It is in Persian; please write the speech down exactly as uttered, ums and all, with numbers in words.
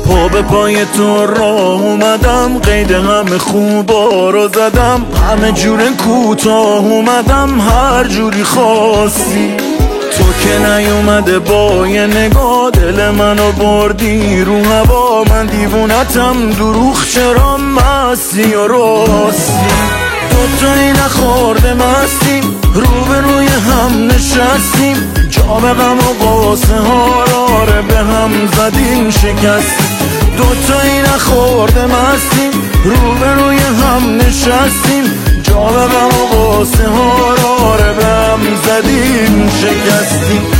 پا به پای تو راه اومدم، قید همه خوبا رو زدم، همه جور کوتاه اومدم هر جوری خواستی. تو که نیومده با یه نگاه دل منو بردی رو هوا، من دیوونتم دروغ چرا مستی و راستی. دوتایی نخورده مستیم، روبروی هم نشستیم، جا به غم و قاسه ها راره به هم زدیم شکستیم. دوتایی نخورده مستیم، روبروی هم نشستیم، جا به غم و قاسه ها راره به هم زدیم شکستیم.